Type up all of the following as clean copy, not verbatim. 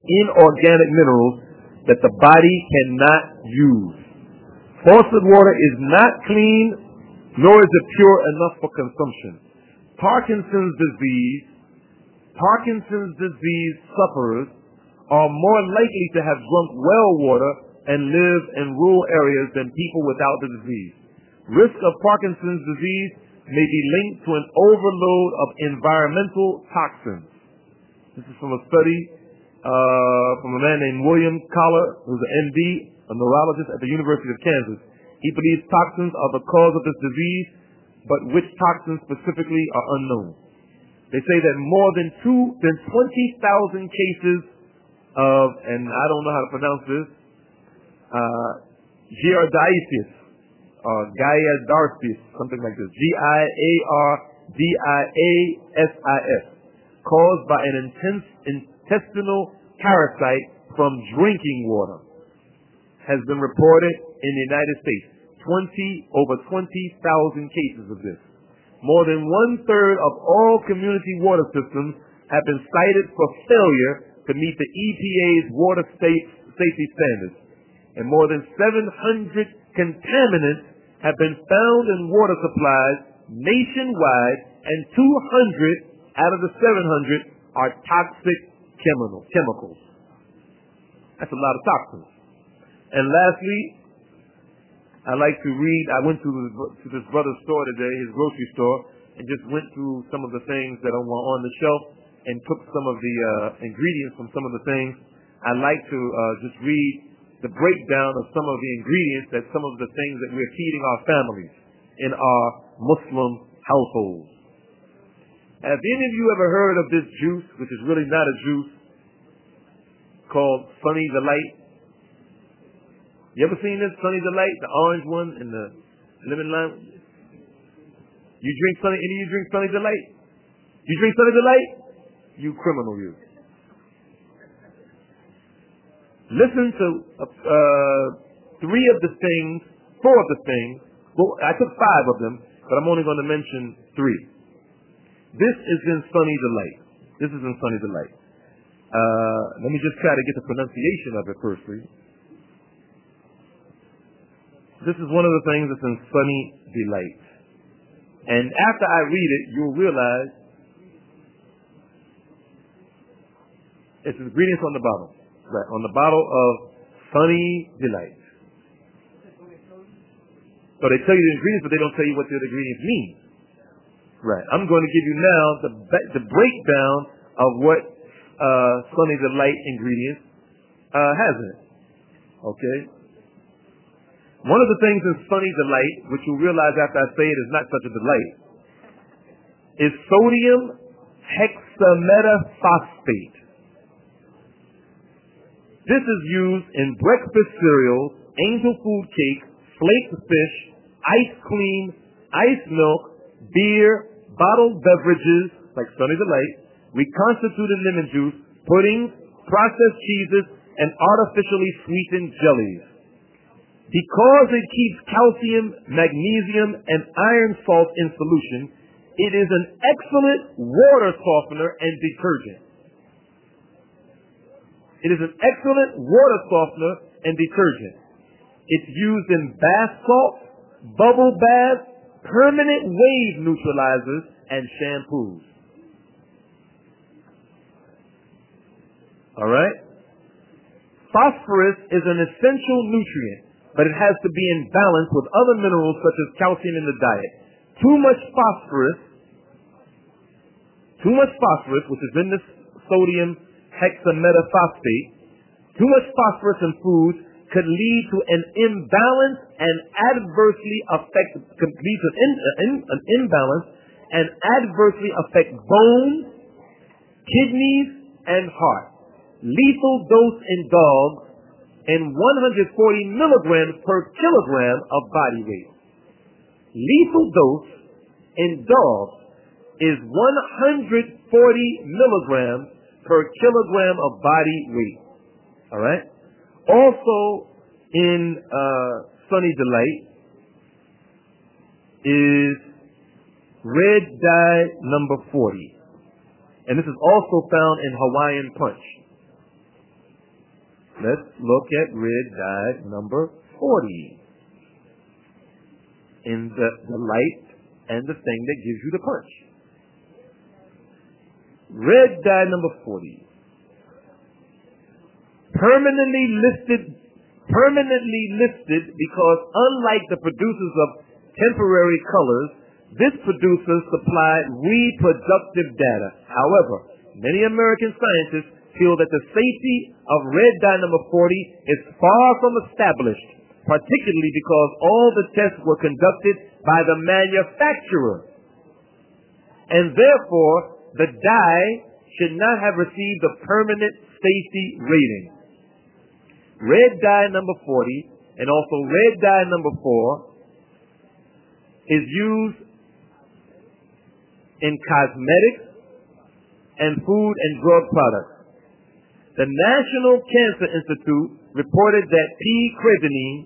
inorganic minerals that the body cannot use. Faucet water is not clean, nor is it pure enough for consumption. Parkinson's disease sufferers are more likely to have drunk well water and live in rural areas than people without the disease. Risk of Parkinson's disease may be linked to an overload of environmental toxins. This is from a study from a man named William Collar, who's an MD, a neurologist at the University of Kansas. He believes toxins are the cause of this disease, but which toxins specifically are unknown. They say that more than 20,000 cases of, and I don't know how to pronounce this, giardiasis, or giardiasis, something like this, giardiasis, caused by an intense intestinal parasite from drinking water, has been reported in the United States. Over 20,000 cases of this. More than 1/3 of all community water systems have been cited for failure to meet the EPA's water safety standards. And more than 700 contaminants have been found in water supplies nationwide, and 200 out of the 700 are toxic chemicals. That's a lot of toxins. And lastly, I like to read, I went to this brother's store today, his grocery store, and just went through some of the things that are on the shelf and took some of the ingredients from some of the things. I like to just read the breakdown of some of the ingredients that some of the things that we're feeding our families in our Muslim households. Have any of you ever heard of this juice, which is really not a juice, called Sunny Delight? You ever seen this, Sunny Delight, the orange one and the lemon lime? You drink Sunny, any of you drink Sunny Delight? You drink Sunny Delight? You criminal, you. Listen to four of the things. Well, I took 5 of them, but I'm only going to mention 3. This is in Sunny Delight. Let me just try to get the pronunciation of it firstly. This is one of the things that's in Sunny Delight. And after I read it, you'll realize it's ingredients on the bottle. Right, on the bottle of Sunny Delight. So they tell you the ingredients, but they don't tell you what the ingredients mean. Right. I'm going to give you now the breakdown of what Sunny Delight ingredients has in it. Okay. One of the things in Sunny Delight, which you'll realize after I say it is not such a delight, is sodium hexametaphosphate. This is used in breakfast cereals, angel food cake, flaked fish, ice cream, ice milk, beer, bottled beverages like Sunny Delight, reconstituted lemon juice, puddings, processed cheeses, and artificially sweetened jellies. Because it keeps calcium, magnesium, and iron salts in solution, it is an excellent water softener and detergent. It is an excellent water softener and detergent. It's used in bath salts, bubble baths, permanent wave neutralizers, and shampoos. All right? Phosphorus is an essential nutrient, but it has to be in balance with other minerals such as calcium in the diet. Too much phosphorus, which is in this sodium hexametaphosphate, too much phosphorus in foods could lead to an imbalance and adversely affect bones, kidneys, and heart. Lethal dose in dogs and 140 milligrams per kilogram of body weight. Lethal dose in dogs is 140 milligrams per kilogram of body weight. All right? Also in Sunny Delight is red dye number 40. And this is also found in Hawaiian Punch. Let's look at red dye number 40 in the light and the thing that gives you the punch. Red dye number 40. Permanently listed because unlike the producers of temporary colors, this producer supplied reproductive data. However, many American scientists feel that the safety of red dye number 40 is far from established, particularly because all the tests were conducted by the manufacturer. And therefore, the dye should not have received a permanent safety rating. Red dye number 40 and also red dye number 4 is used in cosmetics and food and drug products. The National Cancer Institute reported that precredenine,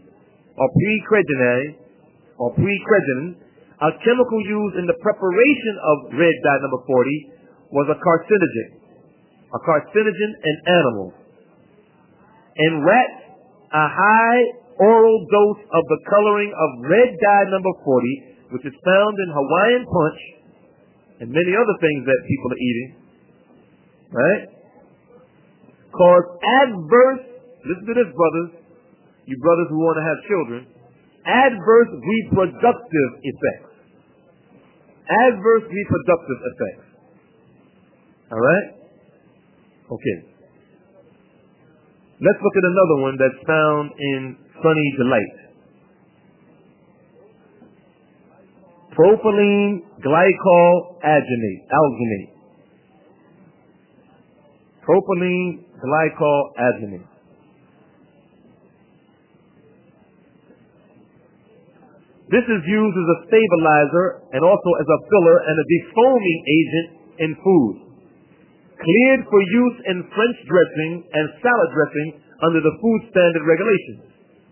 a chemical used in the preparation of red dye number 40, was a carcinogen in animals. In rats, a high oral dose of the coloring of red dye number 40, which is found in Hawaiian punch and many other things that people are eating, right, cause adverse, listen to this, brothers, you brothers who want to have children, adverse reproductive effects. Adverse reproductive effects. All right? Okay. Let's look at another one that's found in Sunny Delight. Propylene glycol alginate. Propylene glycol alginate. This is used as a stabilizer and also as a filler and a defoaming agent in food. Cleared for use in French dressing and salad dressing under the food standard regulations.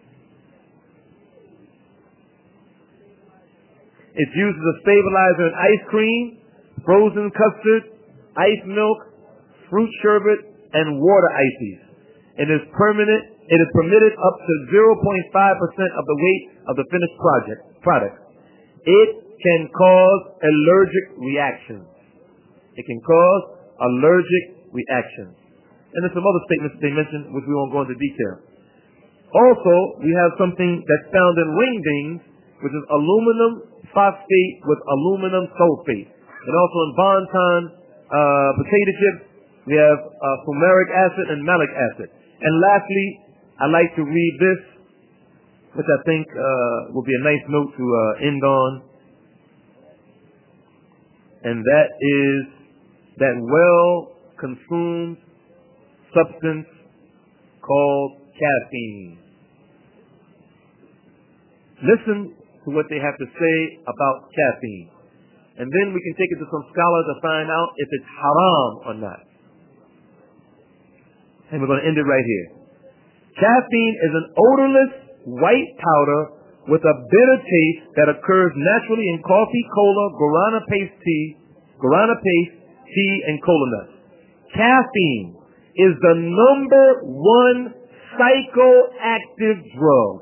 It's used as a stabilizer in ice cream, frozen custard, ice milk, fruit sherbet, and water ices. It is permitted up to 0.5% of the weight of the finished product. It can cause allergic reactions. It can cause allergic reactions. And there's some other statements they mentioned, which we won't go into detail. Also, we have something that's found in wingdings, which is aluminum phosphate with aluminum sulfate. And also in Bonton potato chips, we have fumaric acid and malic acid. And lastly, I like to read this, which I think will be a nice note to end on. And that is that well-consumed substance called caffeine. Listen to what they have to say about caffeine. And then we can take it to some scholars to find out if it's haram or not. And we're going to end it right here. Caffeine is an odorless white powder with a bitter taste that occurs naturally in coffee, cola, guarana paste, tea, and cola nuts. Caffeine is the #1 psychoactive drug.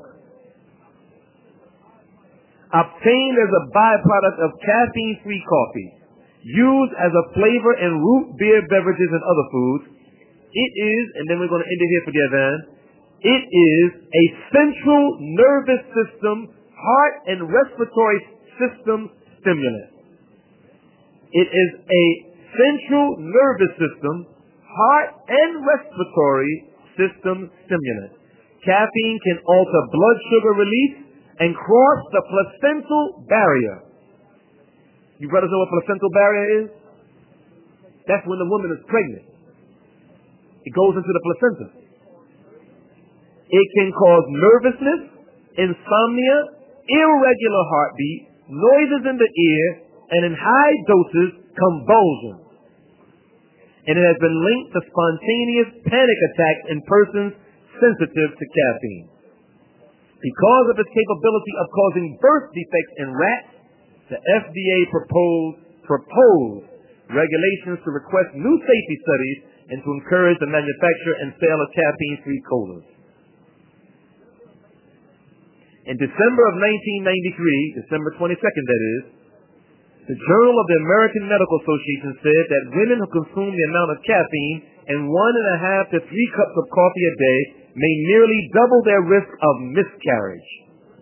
Obtained as a byproduct of caffeine-free coffee, used as a flavor in root beer beverages and other foods. It is, and then we're going to end it here for the Adhan, it is a central nervous system, heart and respiratory system stimulant. It is a central nervous system, heart and respiratory system stimulant. Caffeine can alter blood sugar release and cross the placental barrier. You brothers know what placental barrier is? That's when the woman is pregnant. It goes into the placenta. It can cause nervousness, insomnia, irregular heartbeat, noises in the ear, and in high doses, convulsions. And it has been linked to spontaneous panic attacks in persons sensitive to caffeine. Because of its capability of causing birth defects in rats, the FDA proposed regulations to request new safety studies and to encourage the manufacture and sale of caffeine-free colas. In December of 1993, December 22nd that is, the Journal of the American Medical Association said that women who consume the amount of caffeine in 1.5 to 3 cups of coffee a day may nearly double their risk of miscarriage.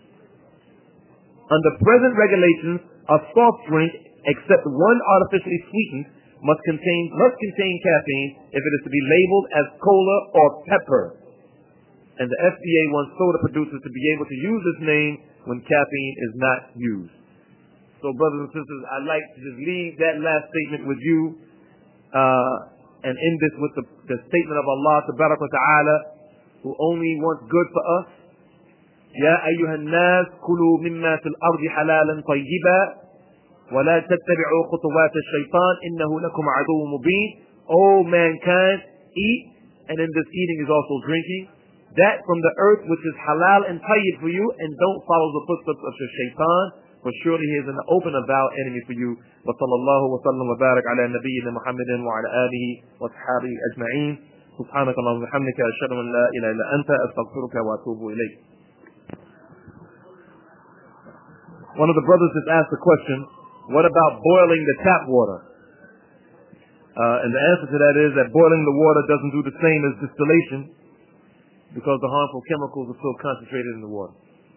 Under present regulations, a soft drink, except one artificially sweetened, must contain caffeine if it is to be labeled as cola or pepper. And the FDA wants soda producers to be able to use this name when caffeine is not used. So, brothers and sisters, I'd like to just leave that last statement with you and end this with the statement of Allah Tabaraka wa Ta'ala, who only wants good for us. يا أيها الناس كلوا مما في الأرض حلالا طيبا ولا تتبعوا خطوات الشيطان إنه لكم عدو مبين. O mankind, eat, and in this eating is also drinking, that from the earth which is halal and tayyib for you, and don't follow the footsteps of the shaitan, for surely he is an open avowed enemy for you. وصلى الله وسلم وبارك على نبينا محمد وعلى آله وصحبه أجمعين. سبحانك اللهم وبحمدك أشهد أن لا إله إلا أنت أستغفرك وأتوب إليك. One of the brothers just asked the question, what about boiling the tap water? And the answer to that is that boiling the water doesn't do the same as distillation, because the harmful chemicals are still concentrated in the water.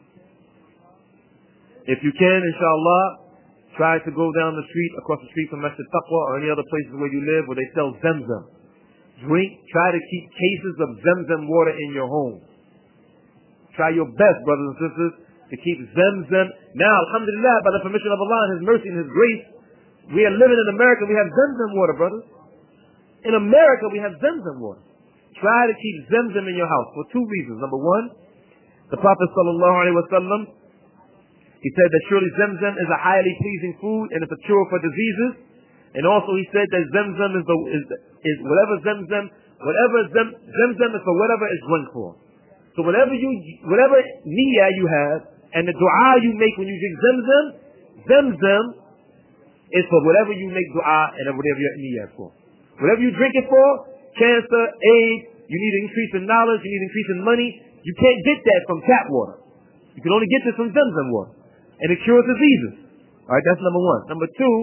If you can, inshallah, try to go down the street, across the street from Masjid Taqwa or any other places where you live where they sell Zamzam. Try to keep cases of Zamzam water in your home. Try your best, brothers and sisters, to keep Zamzam. Now, alhamdulillah, by the permission of Allah and His mercy and His grace, we are living in America, we have Zamzam water, brothers. In America, we have Zamzam water. Try to keep Zamzam in your house for 2 reasons. Number one, the Prophet sallallahu alaihi wasallam, he said that surely Zamzam is a highly pleasing food and it's a cure for diseases. And also he said that Zamzam is whatever Zamzam is for whatever it's drunk for. So whatever niyyah you have and the dua you make when you drink Zamzam is for whatever you make dua and whatever your niyyah is for. Whatever you drink it for, cancer, AIDS, you need an increase in knowledge, you need an increase in money, you can't get that from tap water. You can only get this from Zamzam water. And it cures diseases. Alright, that's number one. Number two,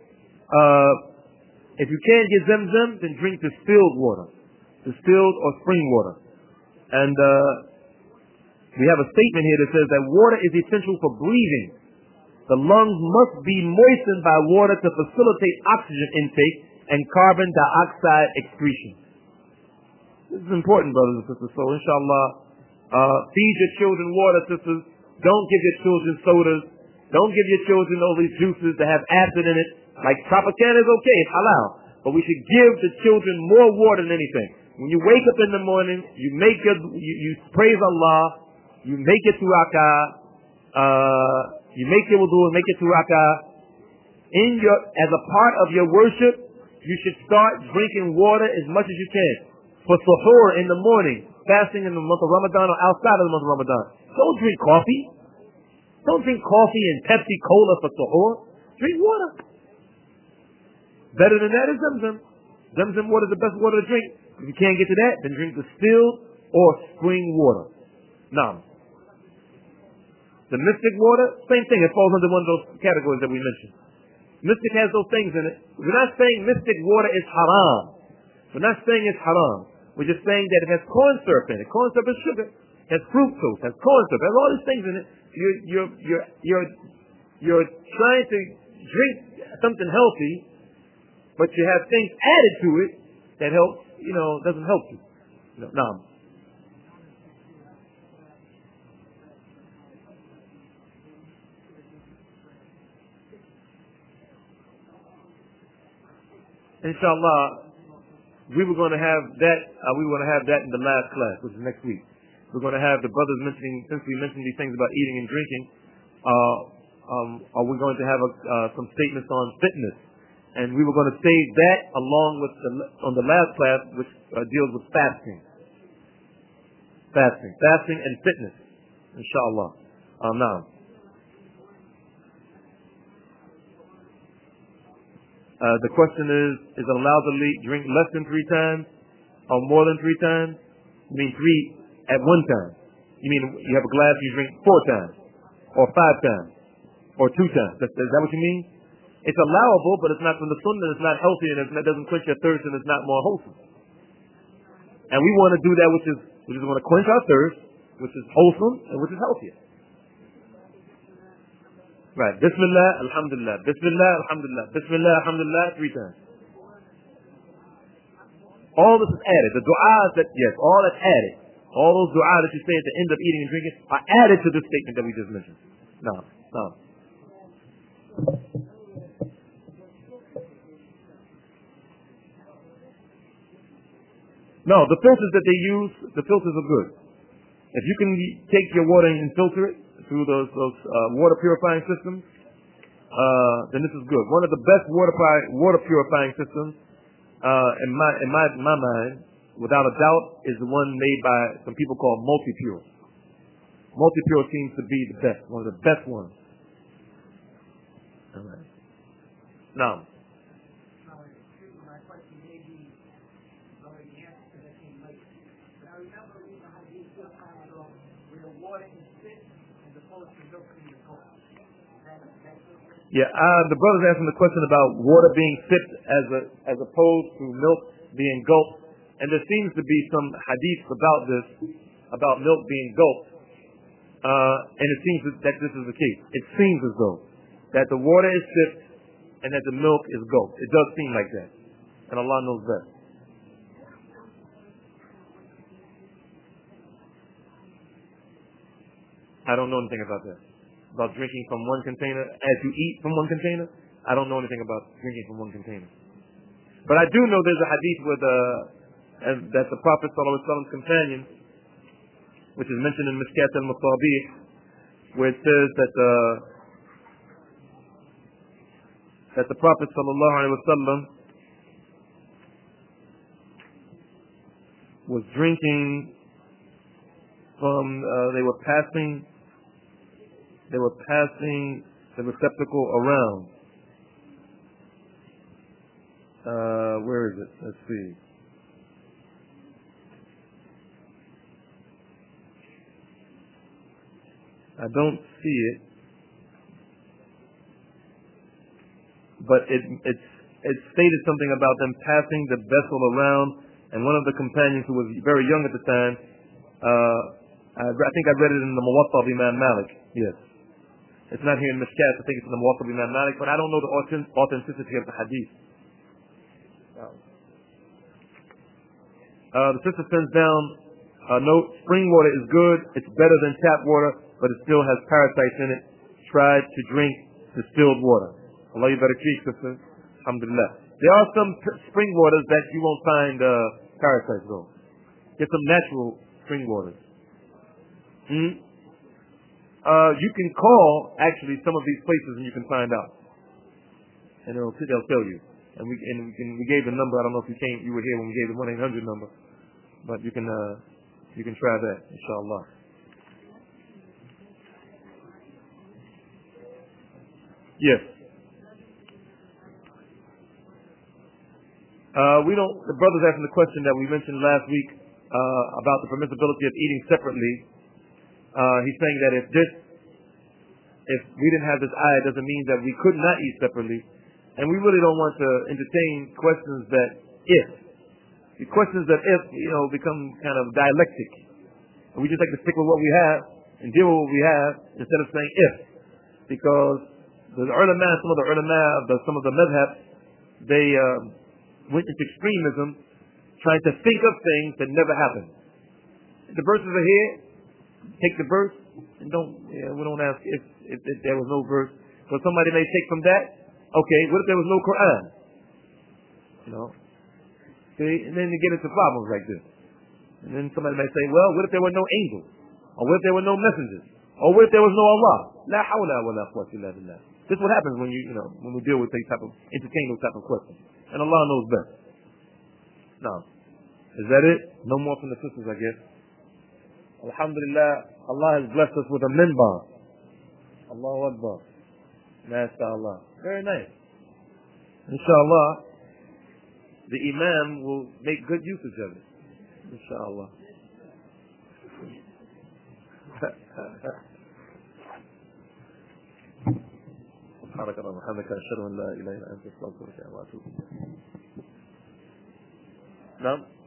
if you can't get Zamzam, then drink distilled water. Distilled or spring water. And we have a statement here that says that water is essential for breathing. The lungs must be moistened by water to facilitate oxygen intake and carbon dioxide excretion. This is important, brothers and sisters. So, inshallah, feed your children water, sisters. Don't give your children sodas. Don't give your children all these juices that have acid in it. Like Tropicana is okay, it's halal. But we should give the children more water than anything. When you wake up in the morning, you praise Allah, you make your 2 rak'ah, you make your wudu, make your 2 rak'ah. As a part of your worship, you should start drinking water as much as you can. For suhoor in the morning, fasting in the month of Ramadan or outside of the month of Ramadan. Don't drink coffee. Don't drink coffee and Pepsi Cola for suhoor. Drink water. Better than that is Zamzam. Zamzam water is the best water to drink. If you can't get to that, then drink distilled or spring water. Now, the mystic water, same thing. It falls under one of those categories that we mentioned. Mystic has those things in it. We're not saying mystic water is haram. We're not saying it's haram. We're just saying that it has corn syrup in it. Corn syrup is sugar. It has fructose. It has corn syrup. It has all these things in it. You're trying to drink something healthy, but you have things added to it that helps, doesn't help you. No. Inshallah, we were going to have that. In the last class, which is next week. We're going to have the brothers mentioning, since we mentioned these things about eating and drinking, are we going to have some statements on fitness? And we were going to save that along with on the last class, which deals with fasting and fitness. Inshallah. Now. The question is it allowed to drink less than 3 times? Or more than 3 times? You mean 3 at one time? You mean you have a glass and you drink 4 times? Or 5 times? Or 2 times? Is that what you mean? It's allowable, but it's not from the sunnah, it's not healthy, and it doesn't quench your thirst, and it's not more wholesome. And we want to do that which is going to quench our thirst, which is wholesome, and which is healthier. Right. Bismillah, alhamdulillah. Bismillah, alhamdulillah. Bismillah, alhamdulillah, 3 times. All this is added. The du'as all that's added. All those du'as that you say at the end of eating and drinking are added to this statement that we just mentioned. No. No, the filters that they use, the filters are good. If you can take your water and filter it through those water purifying systems, then this is good. One of the best water purifying systems, in my mind, without a doubt, is the one made by some people called Multipure. Multipure seems to be the best, one of the best ones. All right. Now. Yeah, the brother's asking the question about water being sipped as opposed to milk being gulped, and there seems to be some hadith about this, about milk being gulped, and it seems that this is the case. It seems as though that the water is sipped and that the milk is gulped. It does seem like that, and Allah knows best. I don't know anything about that. About drinking from one container as you eat from one container. I don't know anything about drinking from one container. But I do know there's a hadith that the Prophet ﷺ's companion, which is mentioned in Mishkat al-Masabih, where it says that the Prophet ﷺ was drinking from, they were passing the receptacle around. Where is it? Let's see. I don't see it, but it stated something about them passing the vessel around, and one of the companions who was very young at the time, I think I read it in the Muwatta of Imam Malik. Yes. It's not here in Mishkat. I think it's in the Muwatta of Imam Malik, but I don't know the authenticity of the hadith. The sister sends down a note. Spring water is good. It's better than tap water, but it still has parasites in it. Try to drink distilled water. Allah barak feek, sister. Alhamdulillah. There are some spring waters that you won't find parasites though. Get some natural spring waters. You can call actually some of these places and you can find out, and they'll tell you. And we gave the number. I don't know if you were here when we gave the 1-800 number, but you can try that, inshallah. Yes. The brother's asking the question that we mentioned last week about the permissibility of eating separately. He's saying that if we didn't have this ayah, it doesn't mean that we could not eat separately. And we really don't want to entertain questions that if. The questions that if, become kind of dialectic. And we just like to stick with what we have and deal with what we have instead of saying if. Because the ulama, some of the madhab, they went into extremism trying to think of things that never happened. The verses are here. Take the verse and we don't ask if there was no verse. So somebody may take from that. Okay, what if there was no Quran? See, and then you get into problems like this. And then somebody may say, well, what if there were no angels? Or what if there were no messengers? Or what if there was no Allah? La hawla wa la quwwata illa billah. This is what happens when when we deal with entertain those type of questions. And Allah knows best. Now, is that it? No more from the sisters, I guess. Alhamdulillah, Allah has blessed us with a minbar. Allahu Akbar. MashaAllah. Very nice. Inshallah, the Imam will make good usage of it. insha Allah. سبحانك اللهم وبحمدك أشهد أن لا إله إلا أنت أستغفرك وأتوب إليك. نعم.